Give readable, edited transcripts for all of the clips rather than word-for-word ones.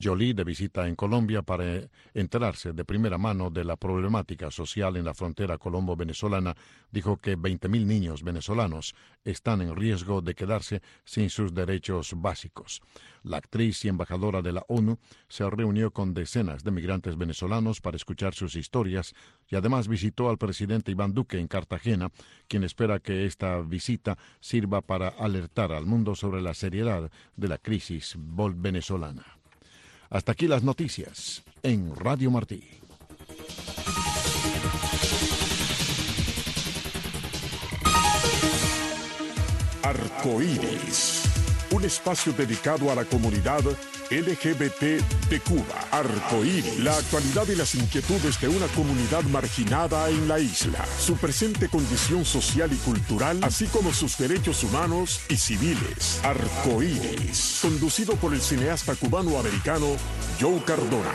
Jolie, de visita en Colombia para enterarse de primera mano de la problemática social en la frontera colombo-venezolana, dijo que 20.000 niños venezolanos están en riesgo de quedarse sin sus derechos básicos. La actriz y embajadora de la ONU se reunió con decenas de migrantes venezolanos para escuchar sus historias y además visitó al presidente Iván Duque en Cartagena, quien espera que esta visita sirva para alertar al mundo sobre la seriedad de la crisis venezolana. Hasta aquí las noticias en Radio Martí. Arcoíris, un espacio dedicado a la comunidad LGBT de Cuba. Arcoíris, la actualidad y las inquietudes de una comunidad marginada en la isla, su presente condición social y cultural, así como sus derechos humanos y civiles. Arcoíris, conducido por el cineasta cubano-americano Joe Cardona.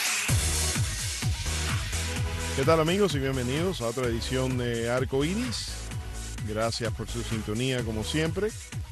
¿Qué tal, amigos? Y bienvenidos a otra edición de Arcoíris. Gracias por su sintonía, como siempre.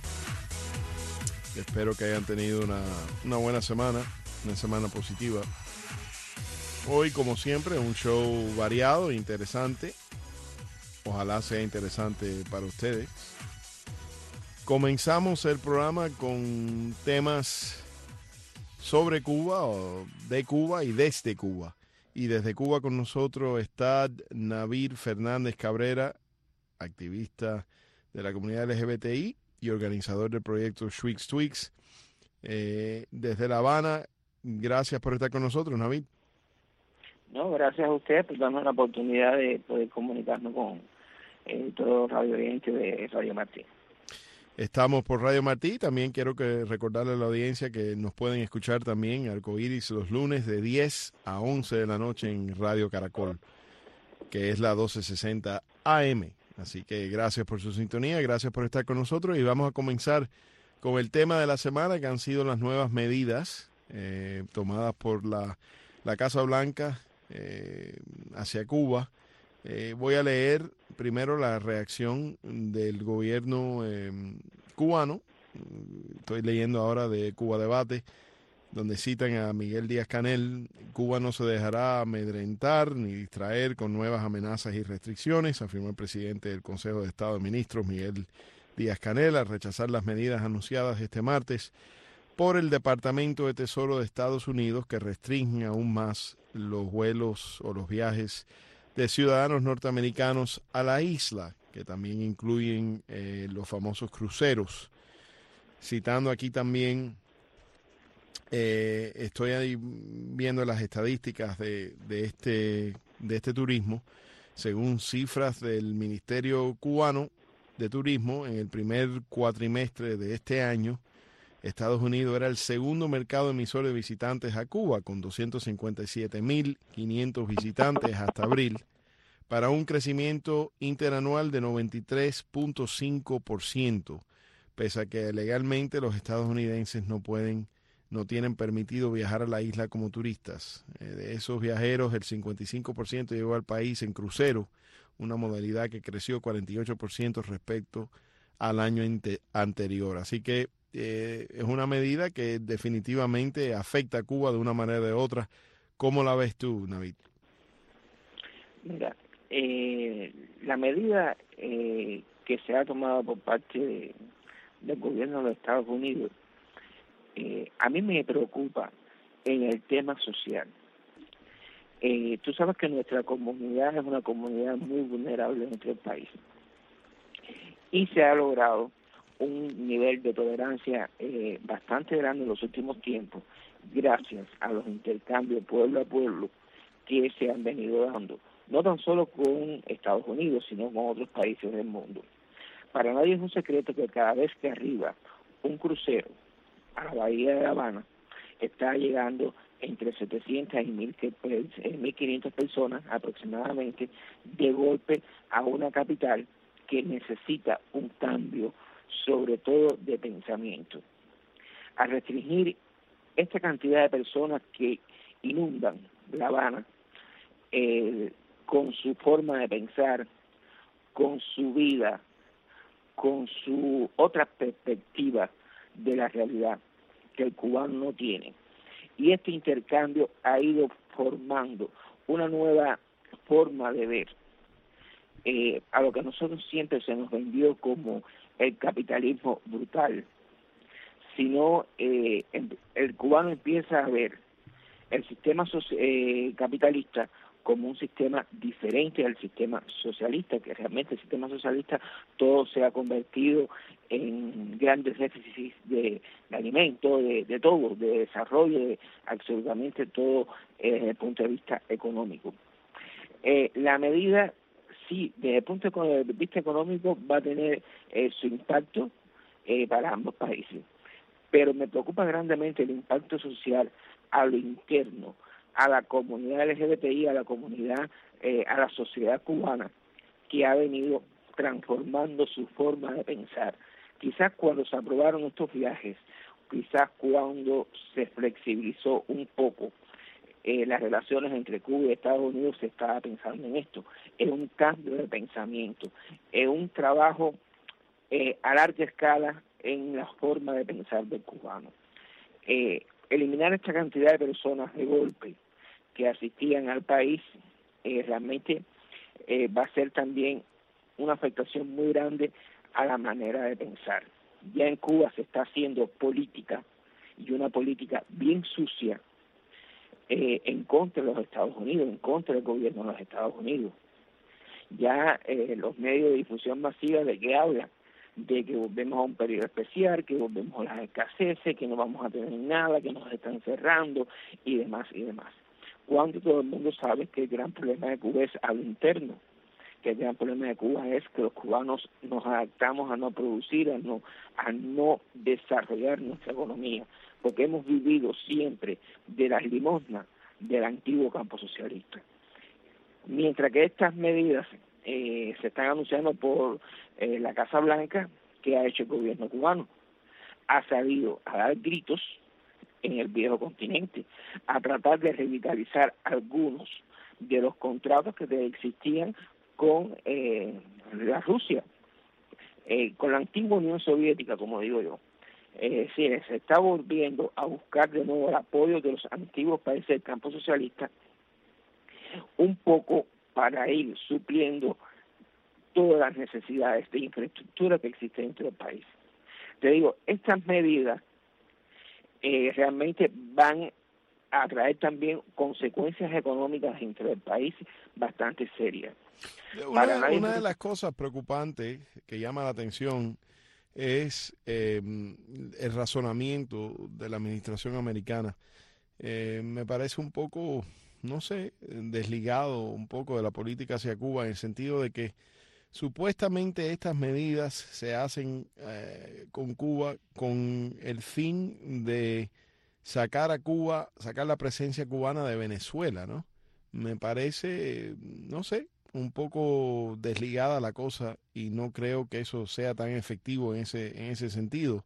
Espero que hayan tenido una buena semana, una semana positiva. Hoy, como siempre, un show variado e interesante. Ojalá sea interesante para ustedes. Comenzamos el programa con temas sobre Cuba, o de Cuba y desde Cuba. Y desde Cuba con nosotros está Navid Fernández Cabrera, activista de la comunidad LGBTI y organizador del proyecto Schwix Twix. Desde La Habana, gracias por estar con nosotros, Navid. No, gracias a ustedes por darnos la oportunidad de poder comunicarnos con todo Radio Oriente de Radio Martí. Estamos por Radio Martí. También quiero recordarle a la audiencia que nos pueden escuchar también Arcoíris los lunes de 10 a 11 de la noche en Radio Caracol, que es la 1260 AM. Así que gracias por su sintonía, gracias por estar con nosotros y vamos a comenzar con el tema de la semana, que han sido las nuevas medidas tomadas por la Casa Blanca hacia Cuba. Voy a leer primero la reacción del gobierno cubano. Estoy leyendo ahora de Cuba Debate, donde citan a Miguel Díaz-Canel. Cuba no se dejará amedrentar ni distraer con nuevas amenazas y restricciones, afirmó el presidente del Consejo de Estado de Ministros, Miguel Díaz-Canel, al rechazar las medidas anunciadas este martes por el Departamento de Tesoro de Estados Unidos, que restringen aún más los vuelos o los viajes de ciudadanos norteamericanos a la isla, que también incluyen los famosos cruceros. Citando aquí también, estoy ahí viendo las estadísticas de este turismo. Según cifras del Ministerio Cubano de Turismo, en el primer cuatrimestre de este año, Estados Unidos era el segundo mercado emisor de visitantes a Cuba, con 257.500 visitantes hasta abril, para un crecimiento interanual de 93.5%, pese a que legalmente los estadounidenses no tienen permitido viajar a la isla como turistas. De esos viajeros, el 55% llegó al país en crucero, una modalidad que creció 48% respecto al año anterior. Así que es una medida que definitivamente afecta a Cuba de una manera o de otra. ¿Cómo la ves tú, Navid? Mira, la medida que se ha tomado por parte del gobierno de Estados Unidos, a mí me preocupa en el tema social. Tú sabes que nuestra comunidad es una comunidad muy vulnerable en nuestro país y se ha logrado un nivel de tolerancia bastante grande en los últimos tiempos, gracias a los intercambios pueblo a pueblo que se han venido dando, no tan solo con Estados Unidos, sino con otros países del mundo. Para nadie es un secreto que cada vez que arriba un crucero a la bahía de La Habana, está llegando entre 700 y 1.500 personas aproximadamente de golpe a una capital que necesita un cambio, sobre todo de pensamiento. Al restringir esta cantidad de personas que inundan La Habana con su forma de pensar, con su vida, con su otra perspectiva de la realidad que el cubano no tiene, y este intercambio ha ido formando una nueva forma de ver a lo que a nosotros siempre se nos vendió como el capitalismo brutal, sino el cubano empieza a ver el sistema capitalista como un sistema diferente al sistema socialista, que realmente el sistema socialista todo se ha convertido en grandes déficits de alimentos, de todo, de desarrollo, de absolutamente todo desde el punto de vista económico. La medida, sí, desde el punto de vista económico va a tener su impacto para ambos países, pero me preocupa grandemente el impacto social a lo interno, a la comunidad LGBTI, a la comunidad, a la sociedad cubana, que ha venido transformando su forma de pensar. Quizás cuando se aprobaron estos viajes, quizás cuando se flexibilizó un poco las relaciones entre Cuba y Estados Unidos, se estaba pensando en esto. Es un cambio de pensamiento, es un trabajo a larga escala en la forma de pensar del cubano. Eliminar esta cantidad de personas de golpe que asistían al país realmente va a ser también una afectación muy grande a la manera de pensar. Ya en Cuba se está haciendo política, y una política bien sucia, en contra de los Estados Unidos, en contra del gobierno de los Estados Unidos. Ya los medios de difusión masiva, ¿de qué hablan? De que volvemos a un periodo especial, que volvemos a las escaseces, que no vamos a tener nada, que nos están cerrando y demás y demás. Cuando todo el mundo sabe que el gran problema de Cuba es a lo interno, que el gran problema de Cuba es que los cubanos nos adaptamos a no producir, a no desarrollar nuestra economía, porque hemos vivido siempre de las limosnas del antiguo campo socialista. Mientras que estas medidas se están anunciando por la Casa Blanca, ¿qué ha hecho el gobierno cubano? Ha salido a dar gritos en el viejo continente, a tratar de revitalizar algunos de los contratos que existían con la Rusia, con la antigua Unión Soviética, como digo yo. Sí, se está volviendo a buscar de nuevo el apoyo de los antiguos países del campo socialista, un poco para ir supliendo todas las necesidades de infraestructura que existen dentro del país. Te digo, estas medidas realmente van a traer también consecuencias económicas dentro del país bastante serias. Una de las cosas preocupantes que llama la atención es el razonamiento de la administración americana. Me parece un poco, no sé, desligado un poco de la política hacia Cuba, en el sentido de que supuestamente estas medidas se hacen con Cuba con el fin de sacar a Cuba, sacar la presencia cubana de Venezuela, ¿no? Me parece, no sé, un poco desligada la cosa y no creo que eso sea tan efectivo en ese sentido.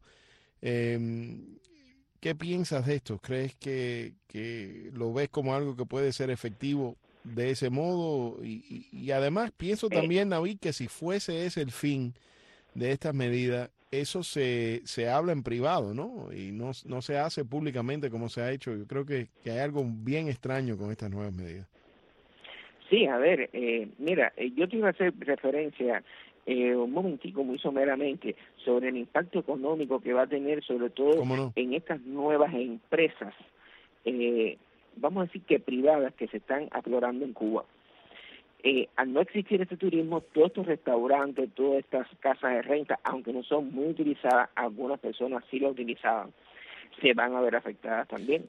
¿Qué piensas de esto? ¿Crees que lo ves como algo que puede ser efectivo de ese modo? Y además pienso también, Navid, que si fuese ese el fin de estas medidas, eso se habla en privado, ¿no? Y no se hace públicamente como se ha hecho. Yo creo que hay algo bien extraño con estas nuevas medidas. Sí, a ver, mira, yo te iba a hacer referencia un momentico muy someramente sobre el impacto económico que va a tener sobre todo en estas nuevas empresas, vamos a decir que privadas, que se están aflorando en Cuba. Al no existir este turismo, todos estos restaurantes, todas estas casas de renta, aunque no son muy utilizadas, algunas personas sí lo utilizaban, se van a ver afectadas también.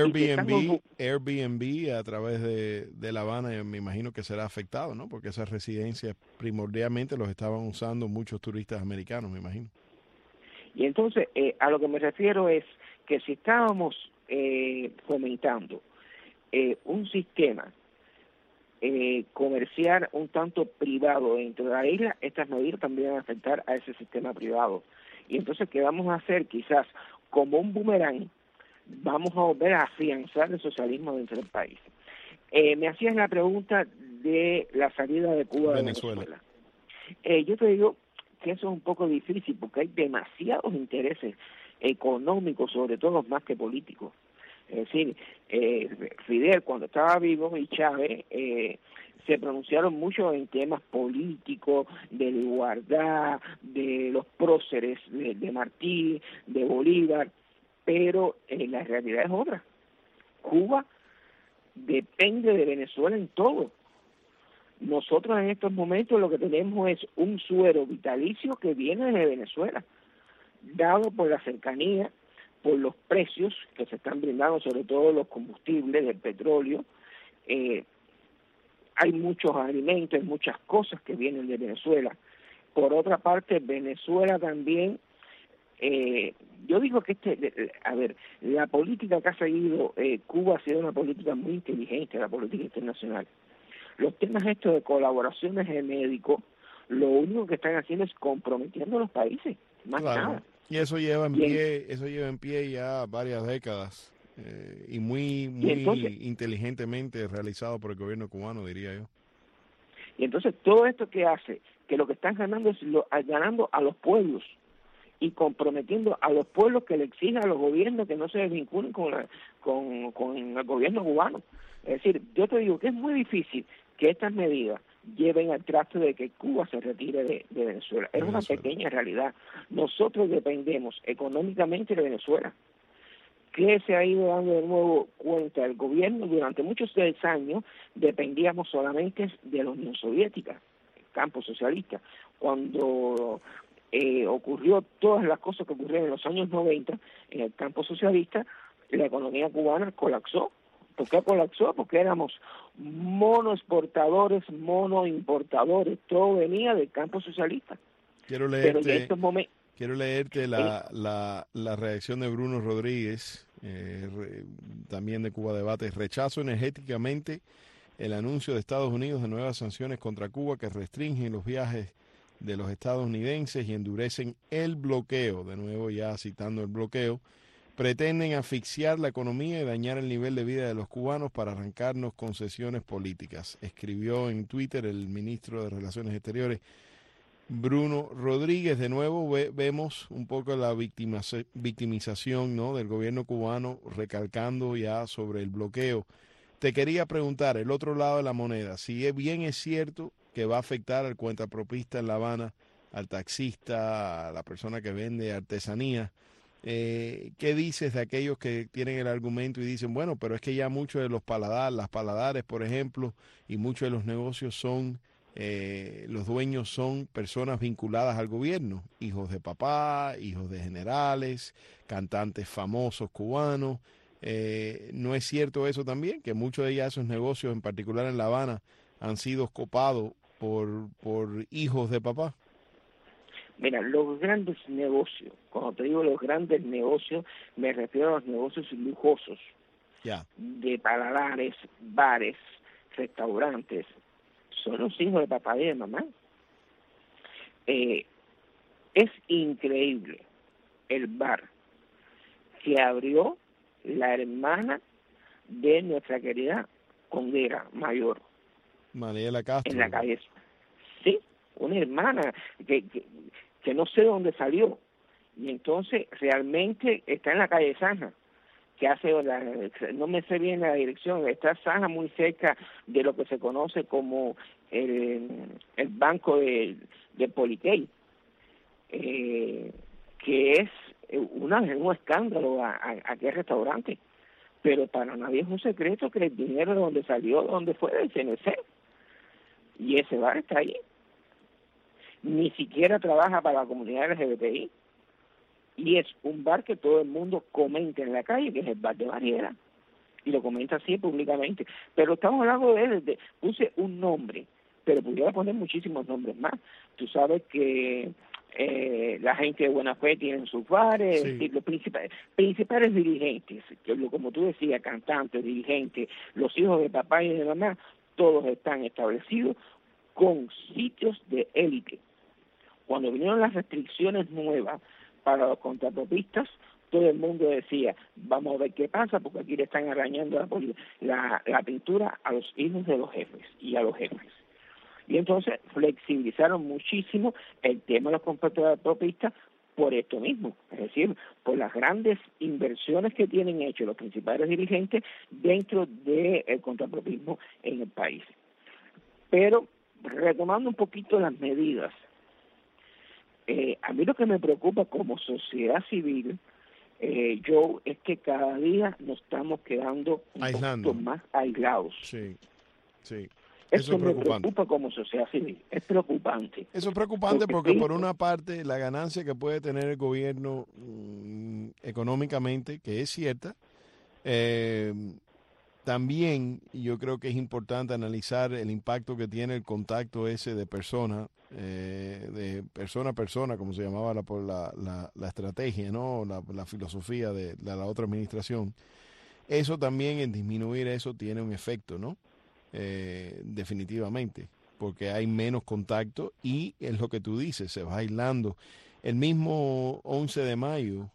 Airbnb a través de La Habana, me imagino que será afectado, ¿no? Porque esas residencias primordialmente los estaban usando muchos turistas americanos, me imagino. Y entonces, a lo que me refiero es que si estábamos fomentando un sistema comercial un tanto privado dentro de la isla, estas medidas también van a afectar a ese sistema privado. Y entonces, ¿qué vamos a hacer? Quizás como un boomerang, vamos a volver a afianzar el socialismo dentro del país. Me hacías la pregunta de la salida de Cuba de Venezuela. Yo te digo que eso es un poco difícil porque hay demasiados intereses económicos, sobre todo más que políticos, Es decir, Fidel cuando estaba vivo y Chávez se pronunciaron mucho en temas políticos, de la igualdad, de los próceres de Martí, de Bolívar, pero la realidad es otra. Cuba depende de Venezuela en todo. Nosotros en estos momentos lo que tenemos es un suero vitalicio que viene de Venezuela, dado por la cercanía, por los precios que se están brindando, sobre todo los combustibles, del petróleo. Hay muchos alimentos, hay muchas cosas que vienen de Venezuela. Por otra parte, Venezuela también, yo digo que la política que ha seguido Cuba ha sido una política muy inteligente, la política internacional. Los temas estos de colaboraciones de médicos, lo único que están haciendo es comprometiendo a los países, más nada. Y eso lleva en pie ya varias décadas y muy entonces, inteligentemente realizado por el gobierno cubano, diría yo. Y entonces todo esto que hace, que lo que están ganando es ganando a los pueblos y comprometiendo a los pueblos que le exigen a los gobiernos que no se desvinculen con el gobierno cubano. Es decir, yo te digo que es muy difícil que estas medidas lleven al traste de que Cuba se retire de Venezuela. Es una pequeña realidad. Nosotros dependemos económicamente de Venezuela. ¿Qué se ha ido dando de nuevo cuenta el gobierno? Durante muchos años dependíamos solamente de la Unión Soviética, el campo socialista. Cuando ocurrió todas las cosas que ocurrieron en los años 90 en el campo socialista, la economía cubana colapsó. ¿Por qué colapsó? Porque éramos monoexportadores, monoimportadores, todo venía del campo socialista. Quiero leerte la reacción de Bruno Rodríguez, también de Cuba Debate. Rechazo energéticamente el anuncio de Estados Unidos de nuevas sanciones contra Cuba que restringen los viajes de los estadounidenses y endurecen el bloqueo, de nuevo ya citando el bloqueo. Pretenden asfixiar la economía y dañar el nivel de vida de los cubanos para arrancarnos concesiones políticas, escribió en Twitter el ministro de Relaciones Exteriores, Bruno Rodríguez. De nuevo vemos un poco la victimización, ¿no?, del gobierno cubano, recalcando ya sobre el bloqueo. Te quería preguntar, el otro lado de la moneda, si bien es cierto que va a afectar al cuentapropista en La Habana, al taxista, a la persona que vende artesanía, ¿qué dices de aquellos que tienen el argumento y dicen, bueno, pero es que ya muchos de los las paladares, por ejemplo, y muchos de los negocios son, los dueños son personas vinculadas al gobierno, hijos de papá, hijos de generales, cantantes famosos cubanos? ¿No es cierto eso también? Que muchos de esos negocios, en particular en La Habana, han sido copados por hijos de papá. Mira, los grandes negocios, cuando te digo los grandes negocios, me refiero a los negocios lujosos, de paladares, bares, restaurantes, son los hijos de papá y de mamá. Es increíble el bar que abrió la hermana de nuestra querida condera mayor, Mariela Castro, en la calle. Sí, una hermana que no sé dónde salió, y entonces realmente está en la calle Zanja, que hace, no me sé bien la dirección, está Zanja muy cerca de lo que se conoce como el banco de Politei, que es un escándalo a aquel restaurante, pero para nadie es un secreto que el dinero de donde salió, donde fue, del CNC, y ese bar está ahí. Ni siquiera trabaja para la comunidad LGBTI, y es un bar que todo el mundo comenta en la calle, que es el bar de Mariela, y lo comenta así públicamente. Pero estamos hablando puse un nombre, pero pudiera poner muchísimos nombres más. Tú sabes que la gente de buena fe tienen sus bares, sí. Los principales dirigentes, como tú decías, cantantes, dirigentes, los hijos de papá y de mamá, todos están establecidos con sitios de élite. Cuando vinieron las restricciones nuevas para los contrapropistas, todo el mundo decía, vamos a ver qué pasa, porque aquí le están arañando la pintura a los hijos de los jefes y a los jefes. Y entonces flexibilizaron muchísimo el tema de los contrapropistas por esto mismo, es decir, por las grandes inversiones que tienen hecho los principales dirigentes dentro del contrapropismo en el país. Pero, retomando un poquito las medidas, a mí lo que me preocupa como sociedad civil, Joe, es que cada día nos estamos quedando un poquito más aislados. Sí, sí. Eso me preocupa como sociedad civil, es preocupante. Eso es preocupante porque por una parte la ganancia que puede tener el gobierno económicamente, que es cierta, también yo creo que es importante analizar el impacto que tiene el contacto ese de persona a persona, como se llamaba la estrategia, ¿no? La filosofía de la otra administración. Eso también, en disminuir eso, tiene un efecto, ¿no? Definitivamente, porque hay menos contacto y es lo que tú dices, se va aislando. El mismo 11 de mayo,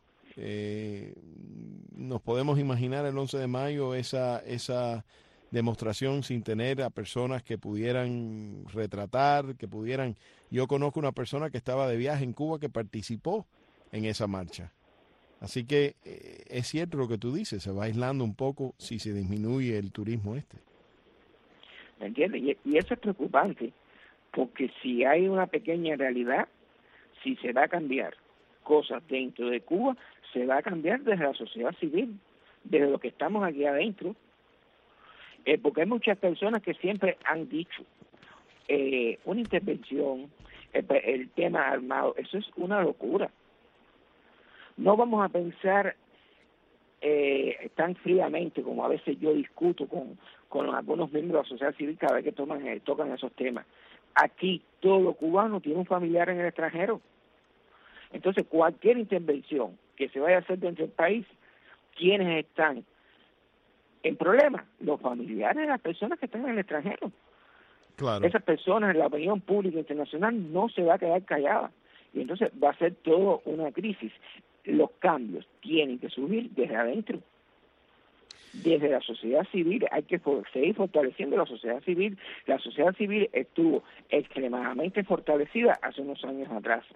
nos podemos imaginar el 11 de mayo esa demostración sin tener a personas que pudieran retratar, que pudieran... Yo conozco una persona que estaba de viaje en Cuba que participó en esa marcha. Así que es cierto lo que tú dices, se va aislando un poco si se disminuye el turismo este. ¿Me entiendes? Y eso es preocupante, porque si hay una pequeña realidad, si se va a cambiar cosas dentro de Cuba, se va a cambiar desde la sociedad civil, desde lo que estamos aquí adentro, porque hay muchas personas que siempre han dicho, una intervención, el tema armado, eso es una locura. No vamos a pensar tan fríamente como a veces yo discuto con algunos miembros de la sociedad civil cada vez que tocan esos temas. Aquí todo cubano tiene un familiar en el extranjero. Entonces cualquier intervención que se vaya a hacer dentro del país, ¿quiénes están en problemas? Los familiares de las personas que están en el extranjero. Claro. Esas personas en la opinión pública internacional no se va a quedar callada. Y entonces va a ser todo una crisis. Los cambios tienen que surgir desde adentro. Desde la sociedad civil hay que seguir fortaleciendo la sociedad civil. La sociedad civil estuvo extremadamente fortalecida hace unos años atrás.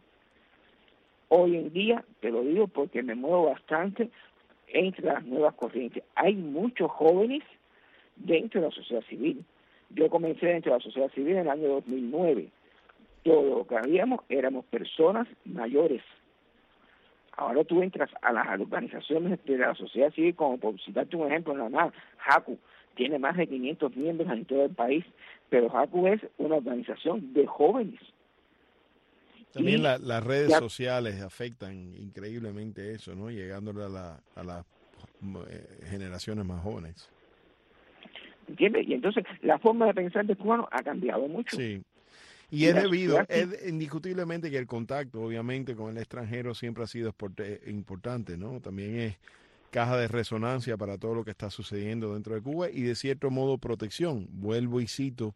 Hoy en día, te lo digo porque me muevo bastante entre las nuevas corrientes. Hay muchos jóvenes dentro de la sociedad civil. Yo comencé dentro de la sociedad civil en el año 2009. Todo lo que habíamos éramos personas mayores. Ahora tú entras a las organizaciones de la sociedad civil, como por citarte un ejemplo, nada más, JACU tiene más de 500 miembros en todo el país, pero JACU es una organización de jóvenes. También las redes sociales afectan increíblemente eso, ¿no? Llegándole a las generaciones más jóvenes. ¿Entiendes? Y entonces la forma de pensar del cubano ha cambiado mucho. Sí. Y es debido, es indiscutiblemente que el contacto, obviamente, con el extranjero siempre ha sido importante, ¿no? También es caja de resonancia para todo lo que está sucediendo dentro de Cuba y, de cierto modo, protección. Vuelvo y cito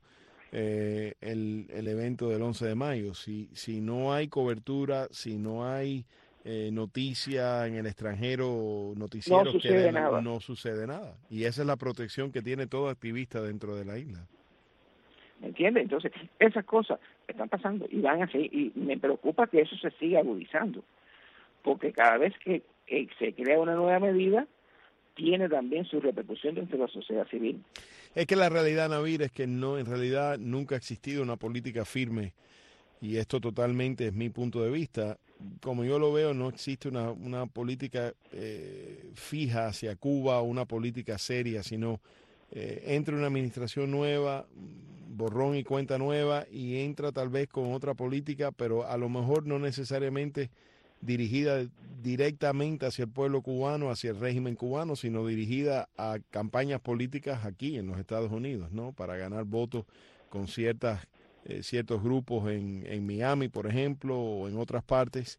el evento del 11 de mayo. Si no hay cobertura, si no hay noticia en el extranjero, noticieros no sucede nada. Y esa es la protección que tiene todo activista dentro de la isla. ¿Me entiendes? Entonces, esas cosas están pasando y van a seguir, y me preocupa que eso se siga agudizando, porque cada vez que se crea una nueva medida, tiene también su repercusión dentro de la sociedad civil. Es que la realidad, Navid, es que en realidad nunca ha existido una política firme, y esto totalmente es mi punto de vista. Como yo lo veo, no existe una política fija hacia Cuba, una política seria, sino entra una administración nueva, borrón y cuenta nueva, y entra tal vez con otra política, pero a lo mejor no necesariamente dirigida directamente hacia el pueblo cubano, hacia el régimen cubano, sino dirigida a campañas políticas aquí en los Estados Unidos, ¿no? Para ganar votos con ciertos grupos en Miami, por ejemplo, o en otras partes.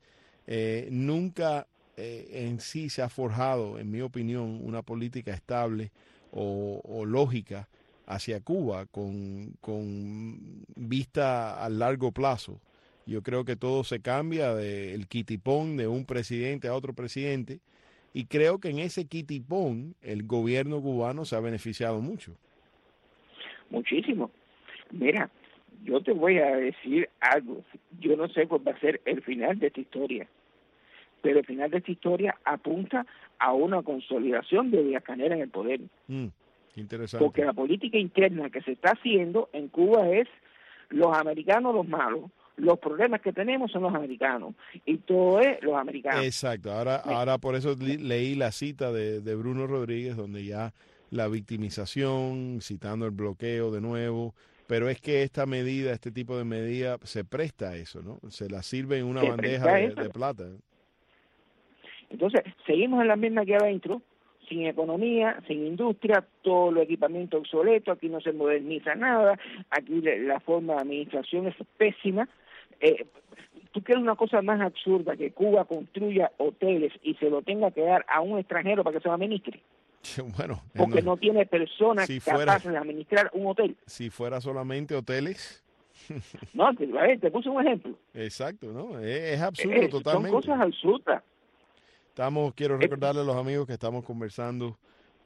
Nunca en sí se ha forjado, en mi opinión, una política estable o lógica hacia Cuba con vista a largo plazo. Yo creo que todo se cambia del quitipón de un presidente a otro presidente, y creo que en ese quitipón el gobierno cubano se ha beneficiado mucho. Muchísimo. Mira, yo te voy a decir algo. Yo no sé cuál va a ser el final de esta historia, pero el final de esta historia apunta a una consolidación de Díaz-Canel en el poder. Interesante. Porque la política interna que se está haciendo en Cuba es los americanos los malos, los problemas que tenemos son los americanos, y todo es los americanos. Exacto. Ahora por eso leí la cita de Bruno Rodríguez, donde ya la victimización, citando el bloqueo de nuevo, pero es que esta medida, este tipo de medida, se presta a eso, ¿no? Se la sirve en una bandeja de plata. Entonces, seguimos en la misma que adentro, sin economía, sin industria, todo el equipamiento obsoleto, aquí no se moderniza nada, aquí la forma de administración es pésima. ¿Tú quieres una cosa más absurda que Cuba construya hoteles y se lo tenga que dar a un extranjero para que se lo administre? Bueno, porque no tiene personas capaces de administrar un hotel. Si fuera solamente hoteles. No, a ver, te puse un ejemplo. Exacto, ¿no? Es absurdo totalmente. Son cosas absurdas. Quiero recordarle a los amigos que estamos conversando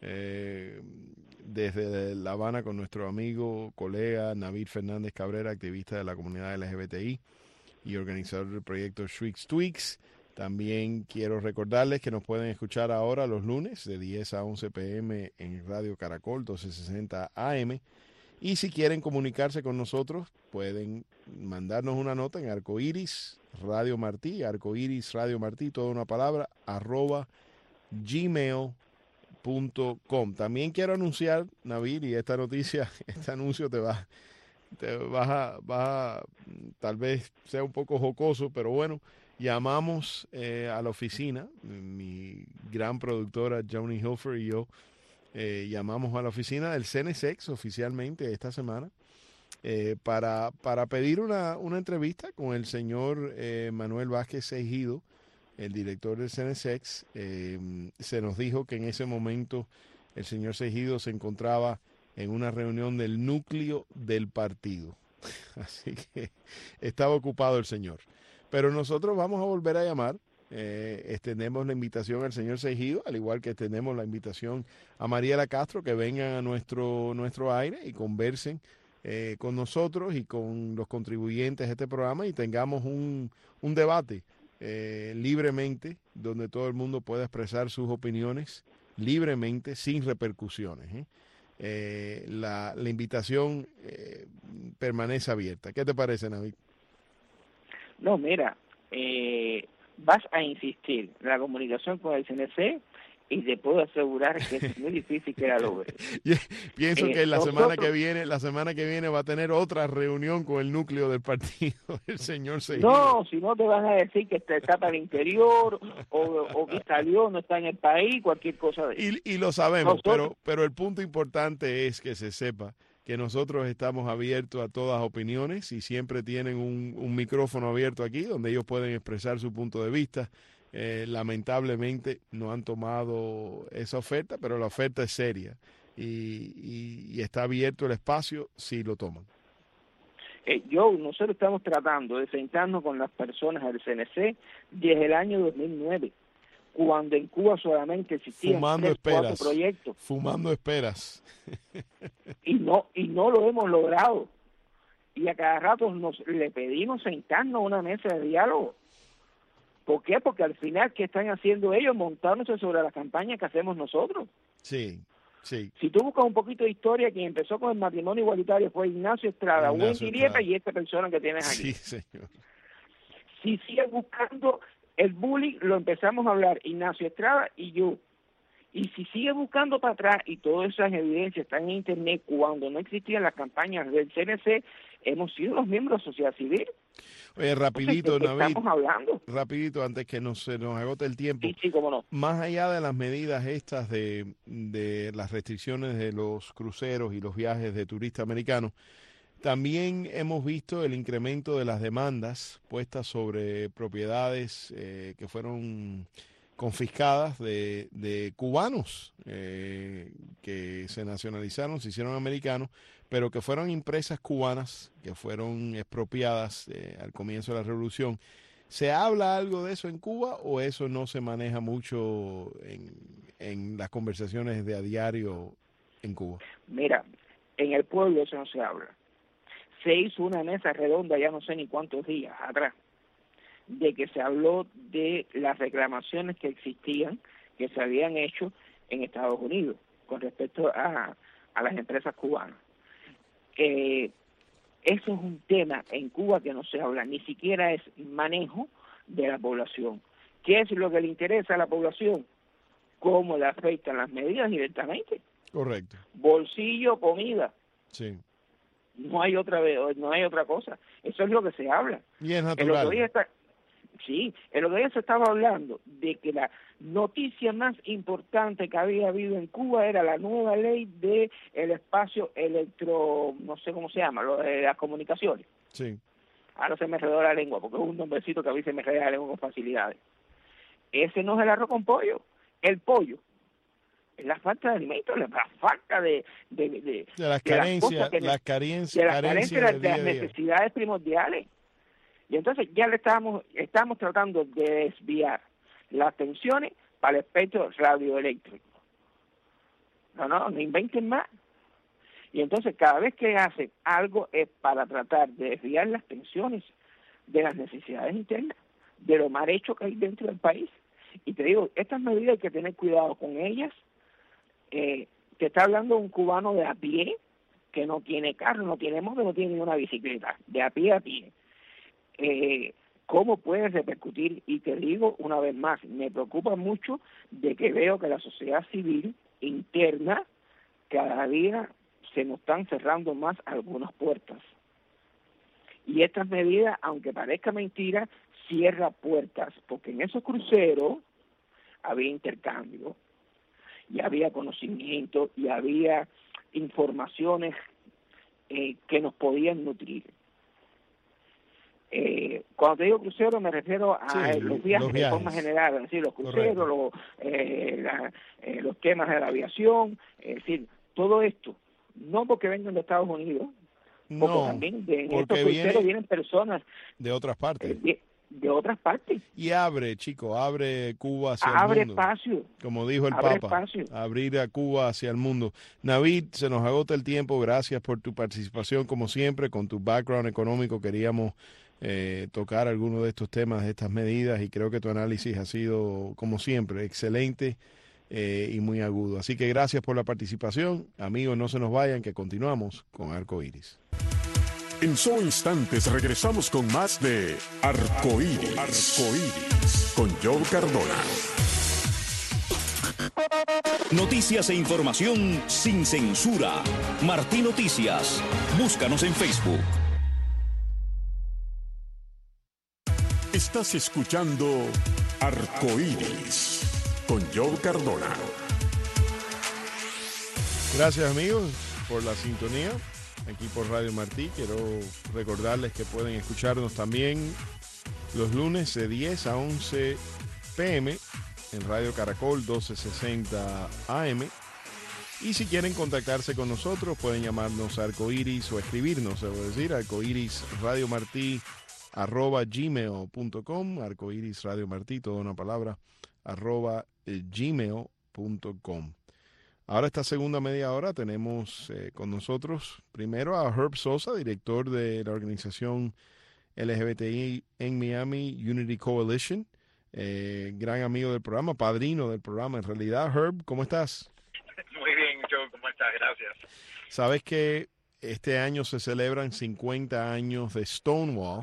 desde La Habana con nuestro amigo, colega Navid Fernández Cabrera, activista de la comunidad LGBTI y organizador del proyecto Shrieks Tweaks. También quiero recordarles que nos pueden escuchar ahora los lunes de 10 a 11 p.m. en Radio Caracol 1260 AM. Y si quieren comunicarse con nosotros, pueden mandarnos una nota en Arcoiris Radio Martí, Arcoiris Radio Martí, toda una palabra, @gmail.com. También quiero anunciar, Nabil, y esta noticia, este anuncio tal vez sea un poco jocoso, pero bueno, llamamos a la oficina, mi gran productora Joni Hilfer y yo, llamamos a la oficina del CNSEX oficialmente esta semana para pedir una entrevista con el señor Manuel Vázquez Seijido, el director del CNSEX. Se nos dijo que en ese momento el señor Seijido se encontraba en una reunión del núcleo del partido. Así que estaba ocupado el señor. Pero nosotros vamos a volver a llamar. Extendemos la invitación al señor Seijido, al igual que extendemos la invitación a Mariela Castro, que vengan a nuestro aire y conversen con nosotros y con los contribuyentes de este programa y tengamos un debate libremente, donde todo el mundo pueda expresar sus opiniones libremente, sin repercusiones. La invitación permanece abierta. ¿Qué te parece, Navid? No, mira, vas a insistir en la comunicación con el CNC y te puedo asegurar que es muy difícil que la logre. Pienso que la semana que viene va a tener otra reunión con el núcleo del partido, el señor Seijido. No, si no te van a decir que está para el interior o que salió, no está en el país, cualquier cosa de eso. Y lo sabemos, pero el punto importante es que se sepa que nosotros estamos abiertos a todas opiniones y siempre tienen un micrófono abierto aquí donde ellos pueden expresar su punto de vista. Lamentablemente no han tomado esa oferta, pero la oferta es seria y está abierto el espacio si lo toman. Nosotros estamos tratando de sentarnos con las personas del CNC desde el año 2009, cuando en Cuba solamente existían 4 proyectos. Fumando esperas. y no lo hemos logrado. Y a cada rato le pedimos sentarnos a una mesa de diálogo. ¿Por qué? Porque al final, ¿qué están haciendo ellos? Montándose sobre la campaña que hacemos nosotros. Sí, sí. Si tú buscas un poquito de historia, quien empezó con el matrimonio igualitario fue Ignacio Estrada, Wendy Liepa y esta persona que tienes aquí. Sí, señor. Si sigues buscando el bullying, lo empezamos a hablar Ignacio Estrada y yo. Y si sigues buscando para atrás, y todas esas evidencias están en internet, cuando no existían las campañas del CNC, hemos sido los miembros de la sociedad civil. Oye, rapidito, Navid, estamos hablando. Rapidito, antes que se nos agote el tiempo. Sí, cómo no. Más allá de las medidas estas de las restricciones de los cruceros y los viajes de turistas americanos, también hemos visto el incremento de las demandas puestas sobre propiedades que fueron confiscadas de cubanos que se nacionalizaron, se hicieron americanos, pero que fueron empresas cubanas que fueron expropiadas al comienzo de la revolución. ¿Se habla algo de eso en Cuba o eso no se maneja mucho en las conversaciones de a diario en Cuba? Mira, en el pueblo eso no se habla. Se hizo una mesa redonda ya no sé ni cuántos días atrás, de que se habló de las reclamaciones que existían, que se habían hecho en Estados Unidos con respecto a las empresas cubanas. Eso es un tema en Cuba que no se habla, ni siquiera es manejo de la población. ¿Qué es lo que le interesa a la población? ¿Cómo le afectan las medidas directamente? Correcto. Bolsillo, comida. Sí. No hay otra cosa. Eso es lo que se habla. Y es natural. En lo que ya se estaba hablando de que la noticia más importante que había habido en Cuba era la nueva ley de el espacio no sé cómo se llama, lo de las comunicaciones. Sí. Ahora se me enredó la lengua, porque es un nombrecito que a mí se me enreda la lengua con facilidades. Ese no es el arroz con pollo, el pollo. Es la falta de alimentos, la falta de las carencias, de las necesidades primordiales. Y entonces ya estamos tratando de desviar las tensiones para el espectro radioeléctrico. No inventen más. Y entonces cada vez que hacen algo es para tratar de desviar las tensiones de las necesidades internas, de lo mal hecho que hay dentro del país. Y te digo, estas medidas hay que tener cuidado con ellas. Te está hablando un cubano de a pie, que no tiene carro, no tiene moto, no tiene ni una bicicleta, de a pie a pie. ¿Cómo puede repercutir? Y te digo una vez más, me preocupa mucho de que veo que la sociedad civil interna cada día se nos están cerrando más algunas puertas. Y estas medidas, aunque parezca mentira, cierra puertas, porque en esos cruceros había intercambio, y había conocimiento, y había informaciones que nos podían nutrir. Cuando te digo crucero me refiero a los viajes de forma general, es decir, los cruceros, los temas de la aviación, es decir, todo esto, no porque vengan de Estados Unidos, porque también en estos cruceros vienen personas de otras partes. De otras partes. Y abre Cuba hacia el mundo. Espacio. Como dijo el Papa, espacio. Abrir a Cuba hacia el mundo. Navid, se nos agota el tiempo. Gracias por tu participación, como siempre. Con tu background económico queríamos tocar algunos de estos temas, de estas medidas, y creo que tu análisis ha sido, como siempre, excelente y muy agudo. Así que gracias por la participación. Amigos, no se nos vayan, que continuamos con Arco Iris. En solo instantes regresamos con más de Arco Iris con Joe Cardona. Noticias e información sin censura. Martí Noticias. Búscanos en Facebook. Estás escuchando Arco Iris con Joe Cardona. Gracias, amigos, por la sintonía. Aquí por Radio Martí, quiero recordarles que pueden escucharnos también los lunes de 10 a 11 p.m. en Radio Caracol 1260 AM. Y si quieren contactarse con nosotros, pueden llamarnos a Arcoiris o escribirnos, es decir, arcoirisradiomartí@gmail.com, arcoirisradiomartí, toda una palabra, @gmail.com. Ahora, esta segunda media hora, tenemos con nosotros primero a Herb Sosa, director de la organización LGBTI en Miami, Unity Coalition, gran amigo del programa, padrino del programa. En realidad, Herb, ¿cómo estás? Muy bien, Joe, ¿cómo estás? Gracias. Sabes que este año se celebran 50 años de Stonewall,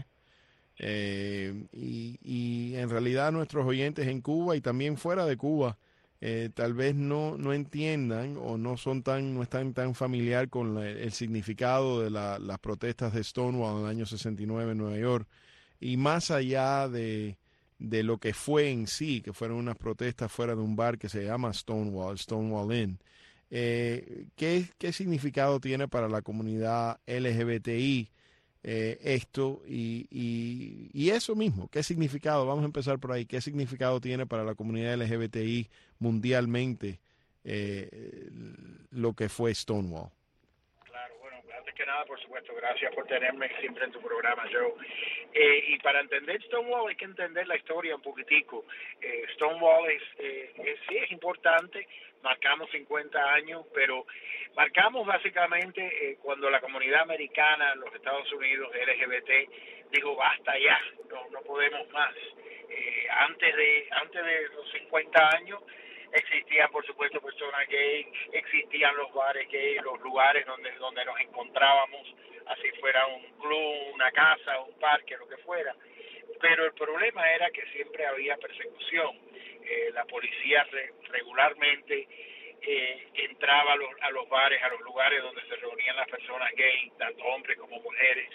y en realidad nuestros oyentes en Cuba y también fuera de Cuba tal vez no entiendan o no están tan familiar con el significado de las protestas de Stonewall en el año 69 en Nueva York, y más allá de lo que fue en sí, que fueron unas protestas fuera de un bar que se llama Stonewall Inn. ¿Qué significado tiene para la comunidad LGBTI esto y eso mismo? ¿Qué significado? Vamos a empezar por ahí. ¿Qué significado tiene para la comunidad LGBTI mundialmente lo que fue Stonewall? Claro, bueno, te que nada, por supuesto, gracias por tenerme siempre en tu programa, Joe. Y para entender Stonewall hay que entender la historia un poquitico. Stonewall sí es importante, marcamos 50 años, pero marcamos básicamente cuando la comunidad americana en los Estados Unidos, LGBT, dijo basta ya, no podemos más. Antes de los 50 años existían, por supuesto, personas gay, existían los bares gay, los lugares donde nos encontrábamos, así fuera un club, una casa, un parque, lo que fuera. Pero el problema era que siempre había persecución. La policía regularmente entraba a los bares, a los lugares donde se reunían las personas gay, tanto hombres como mujeres,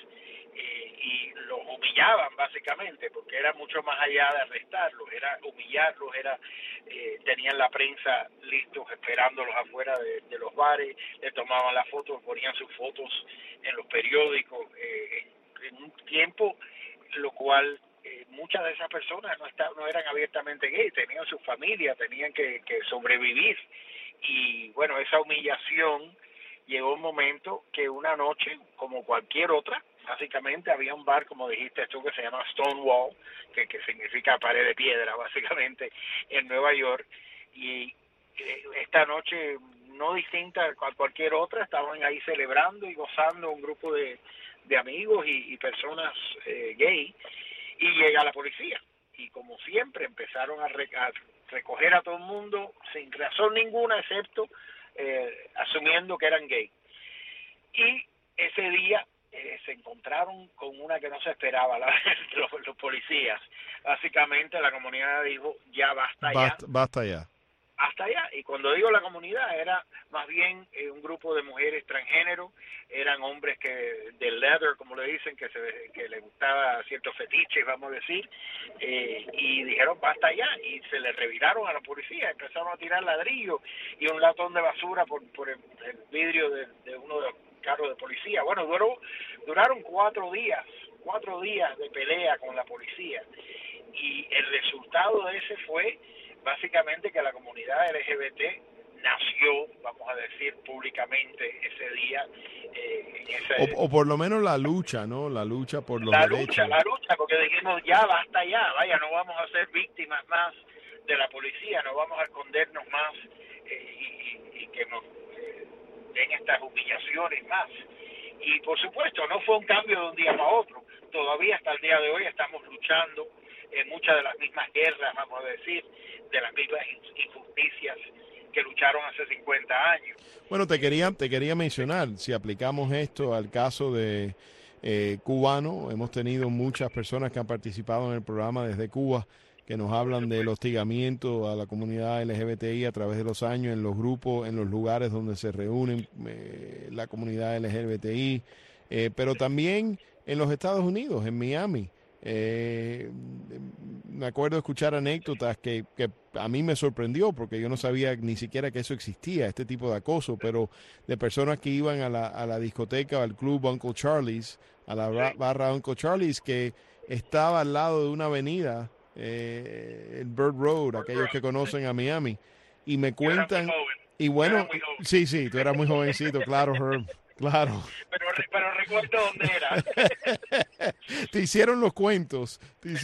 y los humillaban básicamente, porque era mucho más allá de arrestarlos, era humillarlos, tenían la prensa listos esperándolos afuera de los bares, le tomaban las fotos, ponían sus fotos en los periódicos, en un tiempo lo cual muchas de esas personas no eran abiertamente gay, tenían su familia, tenían que sobrevivir, y bueno, esa humillación llegó un momento que una noche, como cualquier otra, básicamente había un bar, como dijiste tú, que se llama Stonewall, que significa pared de piedra, básicamente, en Nueva York, y esta noche, no distinta a cualquier otra, estaban ahí celebrando y gozando un grupo de amigos y personas gay, y llega la policía, y como siempre empezaron a recoger a todo el mundo sin razón ninguna, excepto asumiendo que eran gay. Y ese día se encontraron con una que no se esperaba, los policías. Básicamente la comunidad dijo, ya basta ya. Basta ya. Hasta allá. Y cuando digo la comunidad, era más bien un grupo de mujeres transgénero, eran hombres de leather, como le dicen, que les gustaba ciertos fetiches, vamos a decir, y dijeron basta ya, y se les reviraron a la policía, empezaron a tirar ladrillos y un latón de basura por el vidrio de uno de los carros de policía. Bueno, duraron 4 días de pelea con la policía, y el resultado de ese fue básicamente que la comunidad LGBT nació, vamos a decir, públicamente ese día. O por lo menos la lucha, ¿no? La lucha por los derechos. La lucha, porque dijimos, ya basta ya, vaya, no vamos a ser víctimas más de la policía, no vamos a escondernos más y que nos den estas humillaciones más. Y por supuesto, no fue un cambio de un día para otro. Todavía hasta el día de hoy estamos luchando en muchas de las mismas guerras, vamos a decir, de las mismas injusticias que lucharon hace 50 años. Bueno, te quería mencionar, si aplicamos esto al caso de cubano, hemos tenido muchas personas que han participado en el programa desde Cuba, que nos hablan del hostigamiento a la comunidad LGBTI a través de los años, en los grupos, en los lugares donde se reúnen la comunidad LGBTI, pero también en los Estados Unidos, en Miami. Me acuerdo escuchar anécdotas que a mí me sorprendió, porque yo no sabía ni siquiera que eso existía, este tipo de acoso, pero de personas que iban a la discoteca o al club Uncle Charlie's, a la barra Uncle Charlie's, que estaba al lado de una avenida, el Bird Road, aquellos que conocen a Miami, y me cuentan, y bueno, sí, tú eras muy jovencito, claro, Herb. Claro. Pero recuerdo dónde era. Te hicieron los cuentos.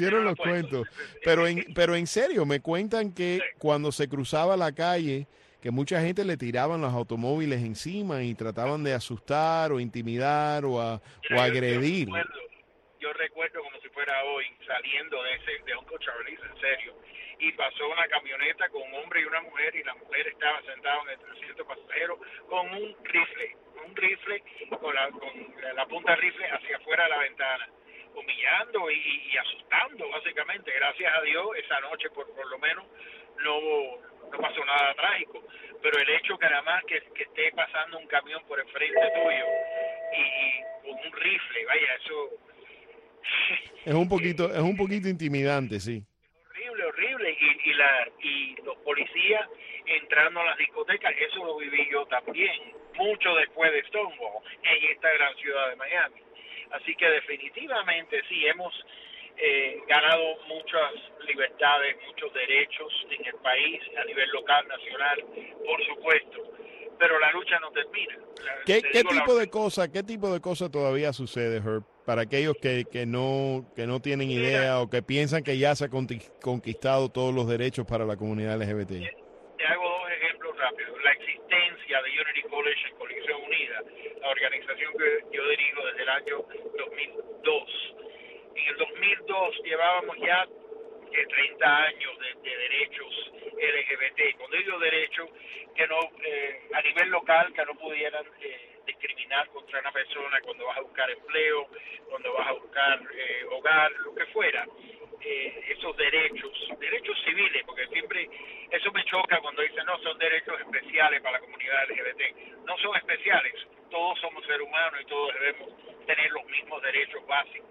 Pero en serio, me cuentan que cuando se cruzaba la calle, que mucha gente le tiraban los automóviles encima y trataban de asustar o intimidar o agredir. Yo recuerdo como si fuera hoy, saliendo de Uncle Charlie's, en serio, y pasó una camioneta con un hombre y una mujer, y la mujer estaba sentada en el asiento pasajero con un rifle con la punta del rifle hacia afuera de la ventana, humillando y asustando básicamente. Gracias a Dios esa noche por lo menos no pasó nada trágico, pero el hecho que nada más que esté pasando un camión por el frente tuyo y con un rifle, vaya, eso es un poquito intimidante, sí. Horrible, y los policías entrando a las discotecas, eso lo viví yo también, mucho después de Stonewall, en esta gran ciudad de Miami. Así que definitivamente sí, hemos ganado muchas libertades, muchos derechos en el país, a nivel local, nacional, por supuesto, pero la lucha no termina. ¿Qué tipo de cosas todavía sucede, Herb, para aquellos que no tienen idea o que piensan que ya se ha conquistado todos los derechos para la comunidad LGBT? Te hago dos ejemplos rápidos. La existencia de Unity Coalition, Coalición Unida, la organización que yo dirijo desde el año 2002. En el 2002 llevábamos ya 30 años de derechos LGBT. Cuando digo derechos, que no a nivel local, que no pudieran discriminar contra una persona cuando vas a buscar empleo, cuando vas a buscar hogar, lo que fuera. Esos derechos civiles, porque siempre eso me choca cuando dicen no, son derechos especiales para la comunidad LGBT. No son especiales, todos somos seres humanos y todos debemos tener los mismos derechos básicos.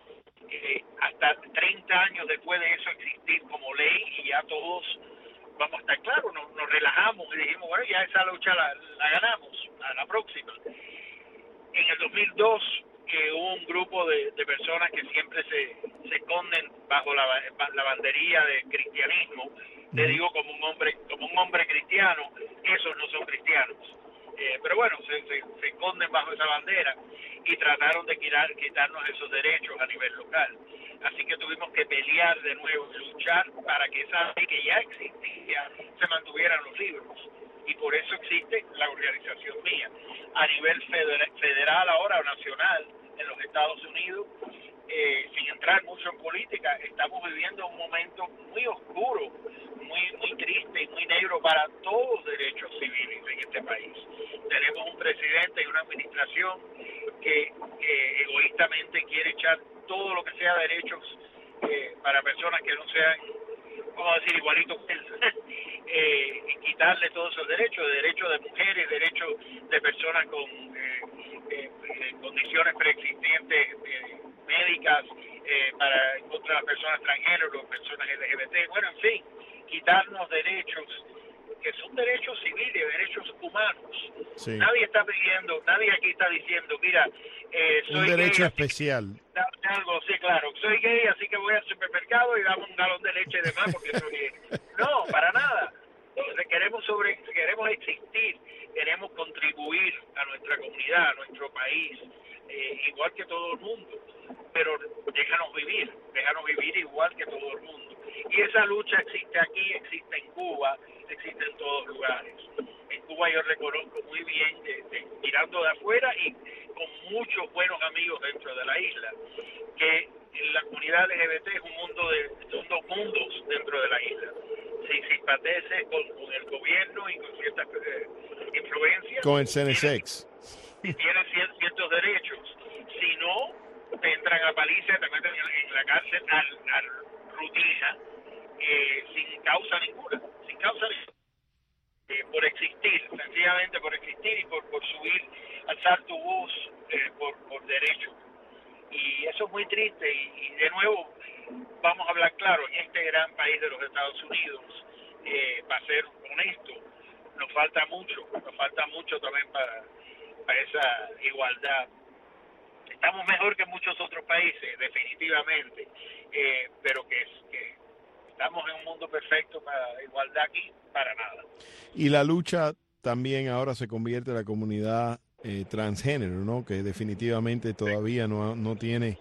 Hasta 30 años después de eso existir como ley, y ya todos vamos a estar claros, nos relajamos y dijimos, bueno, ya esa lucha la ganamos, a la próxima. En el 2002 hubo un grupo de personas que siempre se esconden bajo la bandería de cristianismo. Le digo como un hombre cristiano, esos no son cristianos. Pero bueno, se esconden bajo esa bandera y trataron de quitarnos esos derechos a nivel local. Así que tuvimos que pelear de nuevo, luchar para que esa ley que ya existía se mantuviera en los libros. Y por eso existe la organización mía. A nivel federal ahora, o nacional, en los Estados Unidos, sin entrar mucho en política, estamos viviendo un momento muy oscuro, muy triste y muy negro para todos los derechos civiles en este país. Tenemos un presidente y una administración que egoístamente quiere echar todo lo que sea derechos para personas que no sean, vamos a decir, igualitos que él, y quitarle todos esos derechos de mujeres, derechos de personas con condiciones preexistentes médicas, contra las personas transgénero, las personas LGBT, bueno, en fin, quitarnos derechos que son derechos civiles, derechos humanos. Sí. Nadie aquí está diciendo, mira, soy un derecho gay, especial. Algo, sí, claro, soy gay, así que voy al supermercado y dame un galón de leche de más porque soy gay. No, para nada. Entonces queremos existir, queremos contribuir a nuestra comunidad, a nuestro país, igual que todo el mundo, pero déjanos vivir igual que todo el mundo. Y esa lucha existe aquí, existe en Cuba, existe en todos lugares. En Cuba yo reconozco muy bien, mirando de afuera y con muchos buenos amigos dentro de la isla, que la comunidad LGBT es son dos mundos dentro de la isla. Si simpatece con el gobierno y con ciertas influencias, con el CNSX, tienen ciertos derechos. Si no, te entran a paliza, te meten en la cárcel al rutina, sin causa ninguna, por existir, sencillamente por existir y por subir, alzar tu voz por derecho. Y eso es muy triste y de nuevo, vamos a hablar claro, en este gran país de los Estados Unidos, para ser honesto, nos falta mucho también para esa igualdad. Estamos mejor que muchos otros países, definitivamente, pero que estamos en un mundo perfecto para igualdad aquí, para nada. Y la lucha también ahora se convierte en la comunidad transgénero, ¿no? Que definitivamente todavía no tiene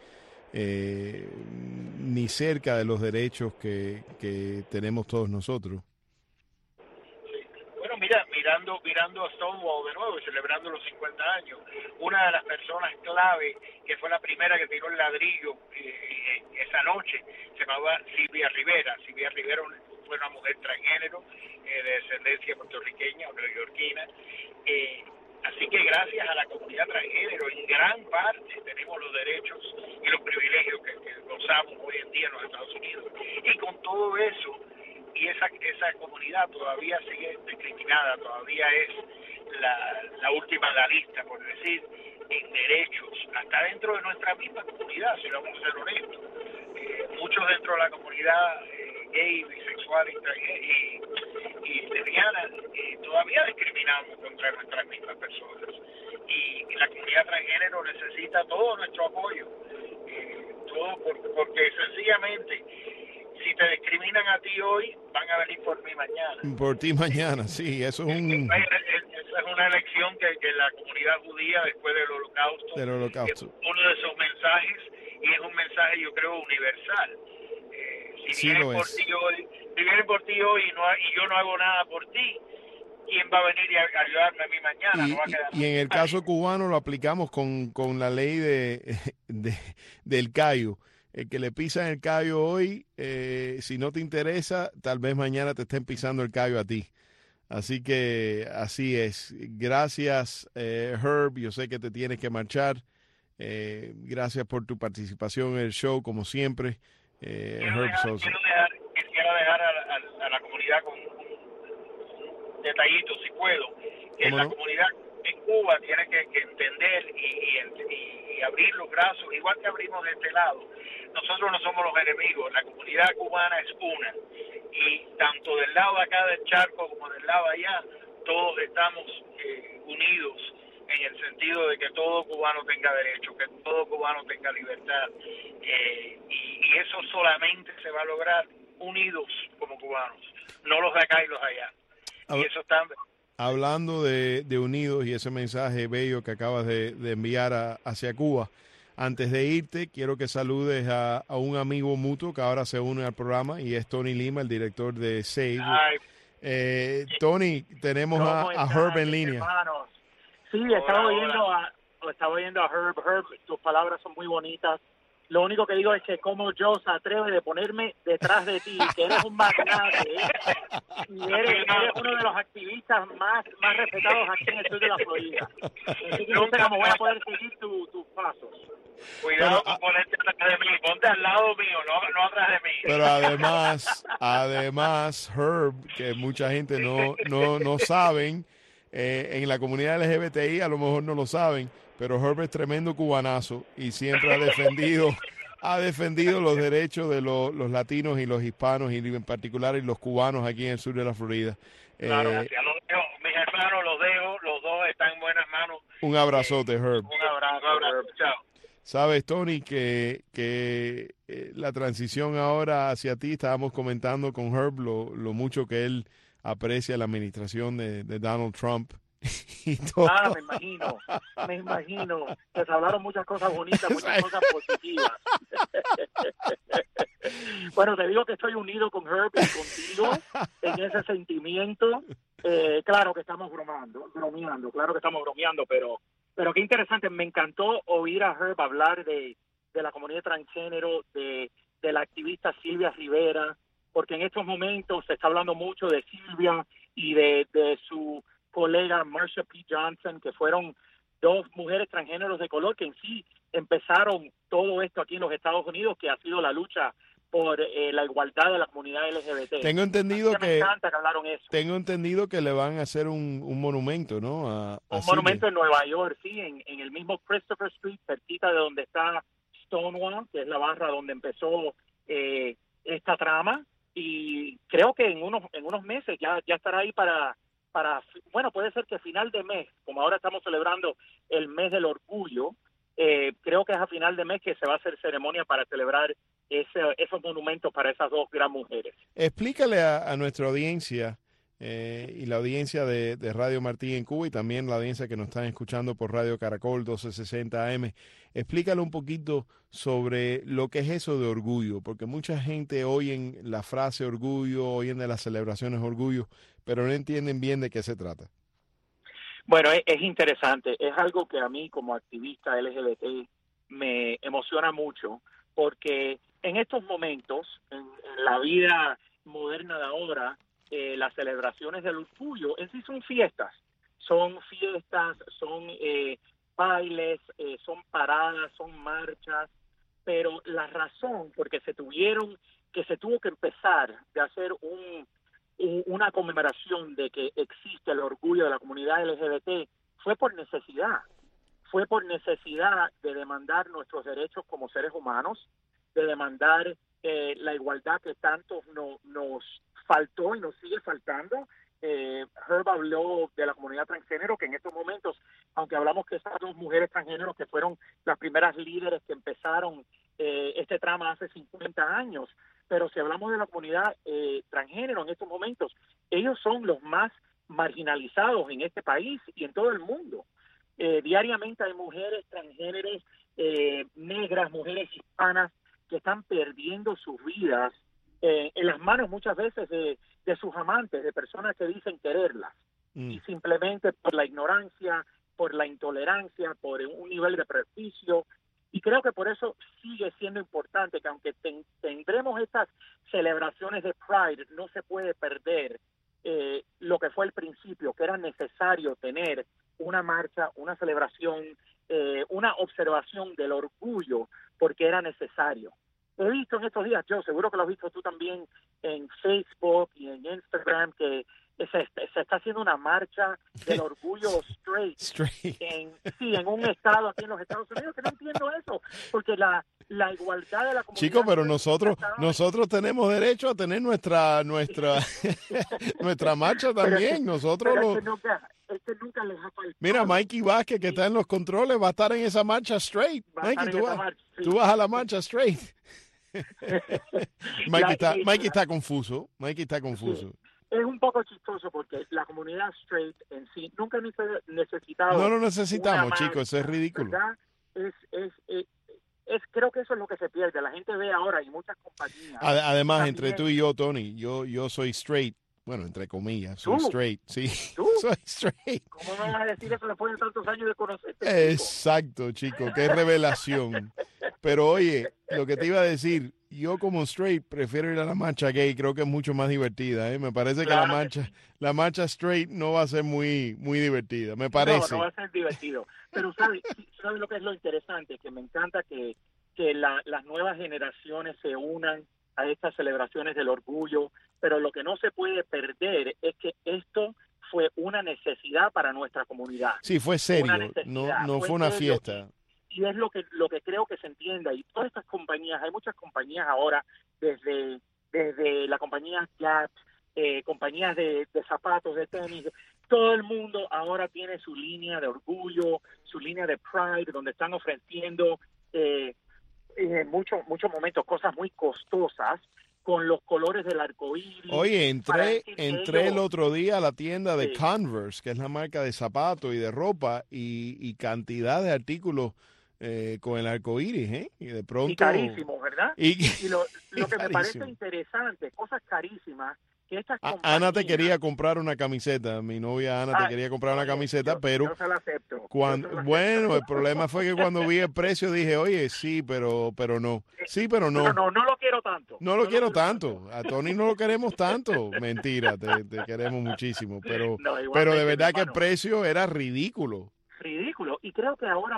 ni cerca de los derechos que tenemos todos nosotros. Sí. Bueno, mirando a Stonewall de nuevo y celebrando los 50 años, una de las personas clave que fue la primera que tiró el ladrillo esa noche se llamaba Silvia Rivera. Silvia Rivera fue una mujer transgénero de descendencia puertorriqueña o neoyorquina. Así que gracias a la comunidad transgénero, en gran parte tenemos los derechos y los privilegios que gozamos hoy en día en los Estados Unidos. Y con todo eso, y esa comunidad todavía sigue discriminada, todavía es la última en la lista, por decir, en derechos, hasta dentro de nuestra misma comunidad, si vamos a ser honestos. Muchos dentro de la comunidad gay, bisexual y lesbiana, todavía discriminamos contra nuestras mismas personas. Y la comunidad transgénero necesita todo nuestro apoyo, todo porque sencillamente, si te discriminan a ti hoy, van a venir por mí mañana. Por ti mañana, sí, eso es Esa es una elección que la comunidad judía después del Holocausto, es uno de esos mensajes, y es un mensaje, yo creo, universal. Si vienen por ti hoy y yo no hago nada por ti, ¿quién va a venir y a ayudarme a mí mañana? No va a quedar y en el caso cubano lo aplicamos con la ley del callo. El que le pisan el callo hoy, si no te interesa, tal vez mañana te estén pisando el callo a ti. Así que así es. Gracias, Herb. Yo sé que te tienes que marchar. Gracias por tu participación en el show, como siempre. Herb Sosa. Quisiera dejar a la comunidad con un detallito, si puedo. Que la comunidad en Cuba tiene que entender y abrir los brazos, igual que abrimos de este lado. Nosotros no somos los enemigos, la comunidad cubana es una. Y tanto del lado acá del charco como del lado allá, todos estamos unidos en el sentido de que todo cubano tenga derecho, que todo cubano tenga libertad. Y eso solamente se va a lograr unidos como cubanos, no los de acá y los de allá. Y eso está... Hablando de unidos y ese mensaje bello que acabas de enviar hacia Cuba, antes de irte, quiero que saludes a un amigo mutuo que ahora se une al programa y es Tony Lima, el director de SAVE. Tony, tenemos a Herb en línea. Hermanos? Sí, estaba oyendo a Herb. Herb, tus palabras son muy bonitas. Lo único que digo es que como yo se atreve de ponerme detrás de ti, que eres un magnate, y eres uno de los activistas más respetados aquí en el sur de la Florida. Así que no sé cómo voy a poder seguir tus pasos. Cuidado con ponerte atrás de mí, ponte al lado mío, no atrás de mí. Pero además, Herb, que mucha gente no saben, en la comunidad LGBTI a lo mejor no lo saben, pero Herb es tremendo cubanazo y siempre ha defendido los derechos de los latinos y los hispanos y en particular y los cubanos aquí en el sur de la Florida. Claro, mis hermanos los dos están en buenas manos. Un abrazote, Herb. Un abrazo, Herb. Chao. Sabes, Tony, que la transición ahora hacia ti, estábamos comentando con Herb lo mucho que él aprecia la administración de Donald Trump. Y todo. Me imagino que se hablaron muchas cosas bonitas, muchas cosas positivas. Bueno, te digo que estoy unido con Herb y contigo en ese sentimiento. Claro que estamos bromeando, pero qué interesante. Me encantó oír a Herb hablar de la comunidad transgénero, de la activista Silvia Rivera, porque en estos momentos se está hablando mucho de Silvia y de su colega Marsha P. Johnson, que fueron dos mujeres transgéneros de color que en sí empezaron todo esto aquí en los Estados Unidos, que ha sido la lucha por la igualdad de la comunidad LGBT. Tengo entendido me encanta que hablaron eso. Tengo entendido que le van a hacer un monumento, ¿no? Un monumento en Nueva York, sí, en el mismo Christopher Street, cerquita de donde está Stonewall, que es la barra donde empezó esta trama, y creo que en unos meses ya estará ahí para, bueno, puede ser que a final de mes, como ahora estamos celebrando el mes del orgullo, creo que es a final de mes que se va a hacer ceremonia para celebrar esos monumentos para esas dos gran mujeres. Explícale a nuestra audiencia y la audiencia de Radio Martí en Cuba y también la audiencia que nos están escuchando por Radio Caracol 1260 AM, explícale un poquito sobre lo que es eso de orgullo, porque mucha gente oyen la frase orgullo, oyen de las celebraciones orgullo, pero no entienden bien de qué se trata. Bueno, es interesante, es algo que a mí como activista LGBT me emociona mucho, porque en estos momentos, en la vida moderna de ahora, las celebraciones del orgullo en sí son fiestas, son bailes, son paradas, son marchas, pero la razón por que se tuvo que empezar de hacer una conmemoración de que existe el orgullo de la comunidad LGBT fue por necesidad de demandar nuestros derechos como seres humanos, de demandar la igualdad que tanto nos faltó y nos sigue faltando. Herb habló de la comunidad transgénero, que en estos momentos, aunque hablamos que esas dos mujeres transgénero que fueron las primeras líderes que empezaron este trama hace 50 años, pero si hablamos de la comunidad transgénero en estos momentos, ellos son los más marginalizados en este país y en todo el mundo. Diariamente hay mujeres transgéneros, negras, mujeres hispanas que están perdiendo sus vidas en las manos muchas veces de sus amantes, de personas que dicen quererlas, y simplemente por la ignorancia, por la intolerancia, por un nivel de prejuicio. Y creo que por eso sigue siendo importante que aunque tendremos estas celebraciones de Pride, no se puede perder lo que fue el principio, que era necesario tener una marcha, una celebración, una observación del orgullo, porque era necesario. He visto en estos días, yo seguro que lo has visto tú también en Facebook y en Instagram, que se está haciendo una marcha del orgullo straight. En un estado aquí en los Estados Unidos, que no entiendo eso, porque la igualdad de la comunidad... Chicos, pero nosotros tenemos derecho a tener nuestra marcha también. Es que nunca les ha faltado. Mira, Mikey Vázquez, que está en los controles, va a estar en esa marcha straight. Mikey, tú vas a la marcha straight. Mikey está confuso. Sí. Es un poco chistoso porque la comunidad straight en sí nunca necesitado. No lo necesitamos, chicos, eso es ridículo. ¿Verdad? Creo que eso es lo que se pierde. La gente ve ahora y muchas compañías. Además, también, entre tú y yo, Tony, yo soy straight. Bueno, entre comillas, soy straight, sí. ¿Tú? Soy straight. ¿Cómo me vas a decir eso después de tantos años de conocerte? Exacto, chico, qué revelación. Pero oye, lo que te iba a decir, yo como straight prefiero ir a la marcha gay, creo que es mucho más divertida, ¿eh? Me parece que la marcha straight no va a ser muy divertida, me parece. No va a ser divertido. Pero ¿sabes lo que es lo interesante? Que me encanta que las nuevas generaciones se unan a estas celebraciones del orgullo, pero lo que no se puede perder es que esto fue una necesidad para nuestra comunidad. Sí, fue serio, no fue una fiesta. Y es lo que creo que se entienda. Y todas estas compañías, hay muchas compañías ahora, desde la compañía Gap, compañías de zapatos, de tenis, todo el mundo ahora tiene su línea de orgullo, su línea de Pride, donde están ofreciendo en muchos momentos cosas muy costosas con los colores del arco iris. Oye, entré el otro día a la tienda de Converse, que es la marca de zapatos y de ropa, y cantidad de artículos con el arco iris, ¿eh? Y de pronto... Y carísimos, ¿verdad? Y lo que me parece carísimo. Interesante, cosas carísimas, que estas compañías... Ana te quería comprar una camiseta, mi novia Ana te quería comprar una camiseta, pero... Yo se la acepto. Bueno, el problema fue que cuando vi el precio dije, oye, sí, pero no. Sí, pero no. No lo quiero tanto. No lo quiero tanto. A Tony no lo queremos tanto. Mentira, te queremos muchísimo. Pero de verdad que el precio era ridículo. Ridículo. Y creo que ahora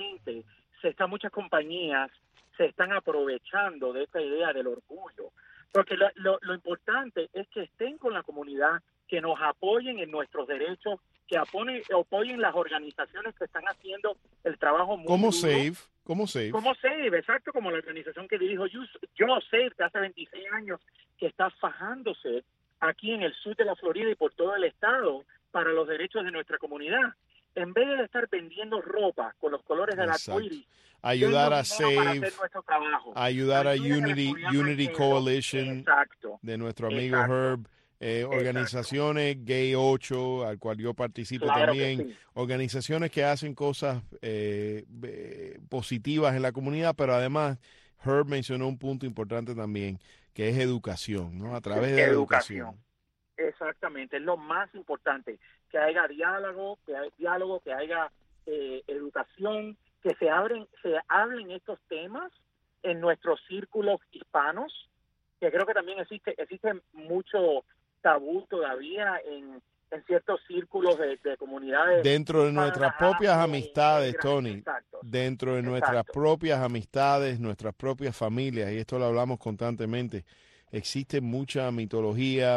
muchas compañías se están aprovechando de esta idea del orgullo. Porque lo importante es que estén con la comunidad, que nos apoyen en nuestros derechos, que apoyen las organizaciones que están haciendo el trabajo muy como duro. Como Save, exacto, como la organización que dirijo yo Save, que hace 26 años que está fajándose aquí en el sur de la Florida y por todo el estado para los derechos de nuestra comunidad. En vez de estar vendiendo ropa con los colores del arcoíris, ayudar a Save, ayudar a Unity Coalition de nuestro amigo Herb, organizaciones Gay 8, al cual yo participo también, organizaciones que hacen cosas positivas en la comunidad, pero además Herb mencionó un punto importante también, que es educación, ¿no? A través de la educación. Exactamente, es lo más importante, que haya diálogo, que haya educación, que se hablen estos temas en nuestros círculos hispanos, que creo que también existe mucho tabú todavía en ciertos círculos de comunidades. Dentro de nuestras propias amistades, Tony, dentro de nuestras propias amistades, nuestras propias familias, y esto lo hablamos constantemente, existe mucha mitología,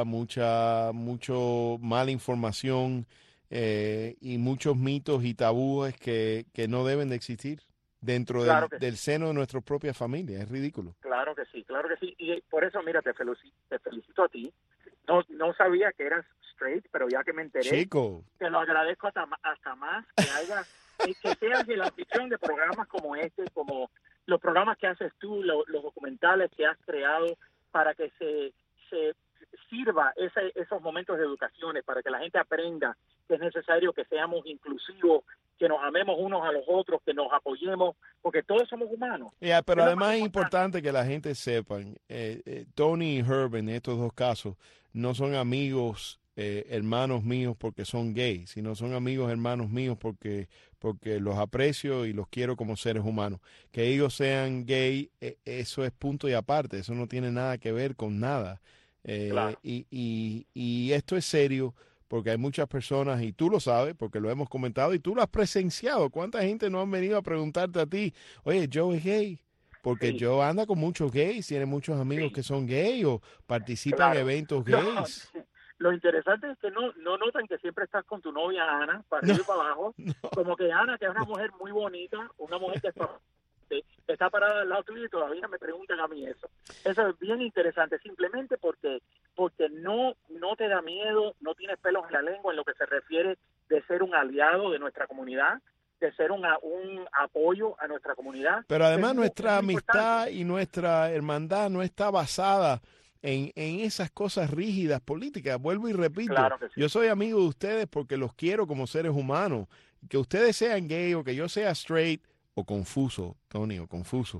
mucho mala información y muchos mitos y tabúes que no deben de existir dentro del seno de nuestras propias familias. Es ridículo. Claro que sí. Y por eso, mira, te felicito a ti. No sabía que eras straight, pero ya que me enteré, Chico, te lo agradezco hasta más que seas el anfitrión de programas como este, como los programas que haces tú, los documentales que has creado para que se sirva esos momentos de educación, para que la gente aprenda que es necesario que seamos inclusivos, que nos amemos unos a los otros, que nos apoyemos, porque todos somos humanos. Pero además es importante que la gente sepa, Tony y Herb en estos dos casos no son amigos hermanos míos porque son gays, sino son amigos hermanos míos porque los aprecio y los quiero como seres humanos. Que ellos sean gay, eso es punto y aparte, eso no tiene nada que ver con nada. Claro. Y esto es serio porque hay muchas personas, y tú lo sabes porque lo hemos comentado y tú lo has presenciado. ¿Cuánta gente no han venido a preguntarte a ti, oye, Joe es gay? Porque Sí. Joe anda con muchos gays, tiene muchos amigos que son gay o participan Claro. en eventos gays. Lo interesante es que no notan que siempre estás con tu novia Ana, para arriba y para abajo, como que Ana, que es una mujer muy bonita, una mujer que está parada al lado tuyo y todavía me preguntan a mí eso. Eso es bien interesante, simplemente porque no te da miedo, no tienes pelos en la lengua en lo que se refiere de ser un aliado de nuestra comunidad, de ser un apoyo a nuestra comunidad. Pero además Es nuestra muy amistad importante. y nuestra hermandad no está basada en esas cosas rígidas políticas. Vuelvo y repito, Claro que sí. yo soy amigo de ustedes porque los quiero como seres humanos. Que ustedes sean gay o que yo sea straight o confuso, Tony, o confuso,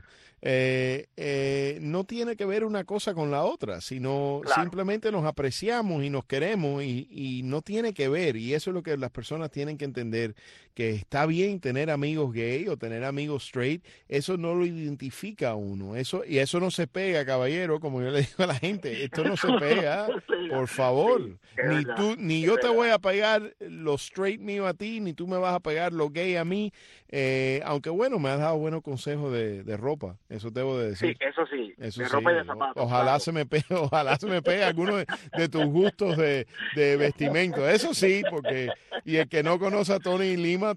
no tiene que ver una cosa con la otra, sino Claro. simplemente nos apreciamos y nos queremos y no tiene que ver. Y eso es lo que las personas tienen que entender, que está bien tener amigos gay o tener amigos straight, eso no lo identifica a uno. Y eso no se pega, caballero, como yo le digo a la gente, esto no se pega, por favor. Sí, es Ni verdad, tú, ni es yo te verdad. voy a pegar los straight míos a ti, ni tú me vas a pegar los gay a mí. Aunque bueno, me has dado buenos consejos de ropa, eso debo de Sí, decir. eso sí, Eso de sí, ropa y de zapatos. ojalá claro. ojalá se me pegue alguno de tus gustos de vestimenta. Eso sí, porque y el que no conoce a Tony Lima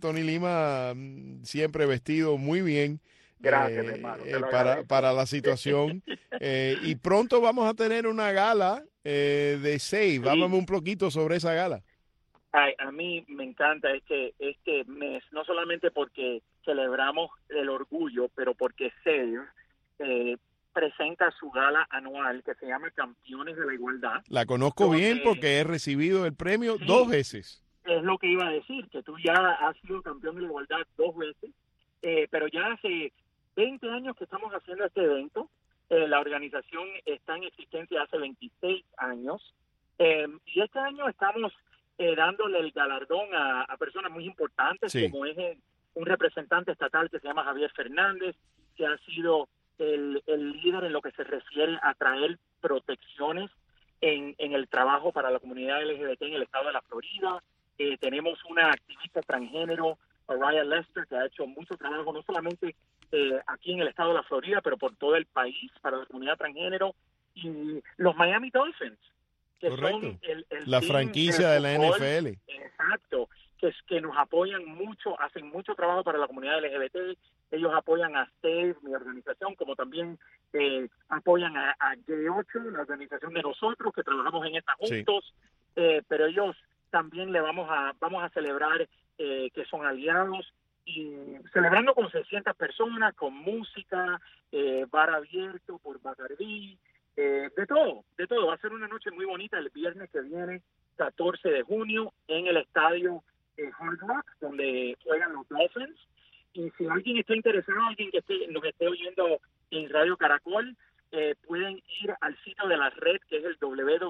siempre vestido muy bien. Gracias, mi hermano, te lo agradezco. Para la situación. Y pronto vamos a tener una gala de Save. Háblame un poquito sobre esa gala. Ay, a mí me encanta este mes, no solamente porque celebramos el orgullo, pero porque Save presenta su gala anual que se llama Campeones de la Igualdad. La conozco donde- bien porque he recibido el premio Sí. 2 veces. Es lo que iba a decir, que tú ya has sido campeón de la igualdad 2 veces, pero ya hace 20 años que estamos haciendo este evento. La organización está en existencia hace 26 años. Y este año estamos dándole el galardón a personas muy importantes, Sí. como es un representante estatal que se llama Javier Fernández, que ha sido el líder en lo que se refiere a traer protecciones en el trabajo para la comunidad LGBT en el estado de la Florida. Tenemos una activista transgénero, Araya Lester, que ha hecho mucho trabajo, no solamente aquí en el estado de la Florida, pero por todo el país para la comunidad transgénero. Y los Miami Dolphins, que Correcto. son el La team franquicia de la fútbol, NFL. Exacto, que nos apoyan mucho, hacen mucho trabajo para la comunidad LGBT. Ellos apoyan a SAVE, mi organización, como también apoyan a G8, la organización de nosotros, que trabajamos en esta Sí. juntos. Pero ellos también vamos a celebrar que son aliados, y celebrando con 600 personas, con música, bar abierto por Bacardí, de todo. Va a ser una noche muy bonita el viernes que viene, 14 de junio, en el estadio Hard Rock, donde juegan los Dolphins. Y si alguien está interesado, alguien que nos esté oyendo en Radio Caracol, pueden ir al sitio de la red, que es el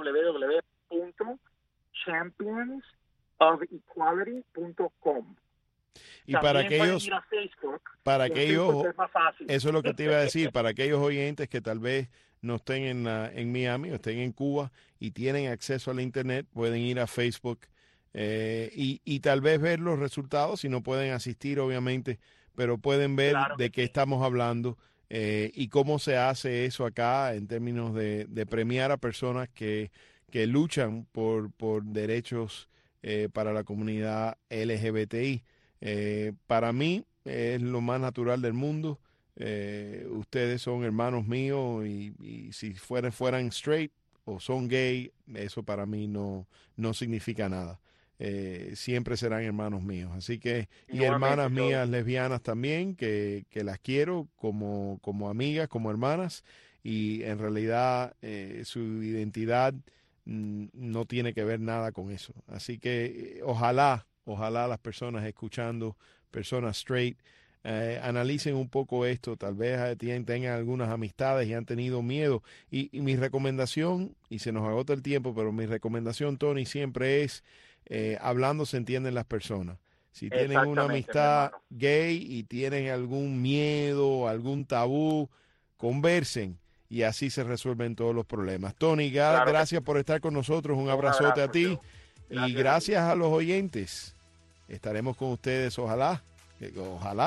www.championsofequality.com. Y para También pueden aquellos, ir a Facebook, para y en aquellos, Facebook es más fácil. eso es lo que te iba a decir, para aquellos oyentes que tal vez no estén en Miami o estén en Cuba y tienen acceso a la internet, pueden ir a Facebook y tal vez ver los resultados, si no pueden asistir obviamente, pero pueden ver Claro que de qué sí. estamos hablando y cómo se hace eso acá en términos de premiar a personas que luchan por derechos para la comunidad LGBTI. Para mí es lo más natural del mundo. Ustedes son hermanos míos y si fueran straight o son gay, eso para mí no significa nada. Siempre serán hermanos míos. Así que, y Igualmente, hermanas yo- mías lesbianas también, que las quiero como amigas, como hermanas. y en realidad su identidad no tiene que ver nada con eso. Así que ojalá las personas escuchando, personas straight, analicen un poco esto. Tal vez tengan algunas amistades y han tenido miedo. Y mi recomendación, y se nos agota el tiempo, pero mi recomendación, Tony, siempre es hablando se entienden las personas. Si tienen una amistad gay y tienen algún miedo, algún tabú, conversen y así se resuelven todos los problemas. Tony, gracias por estar con nosotros. Un abrazote a ti y gracias a los oyentes. Estaremos con ustedes, ojalá.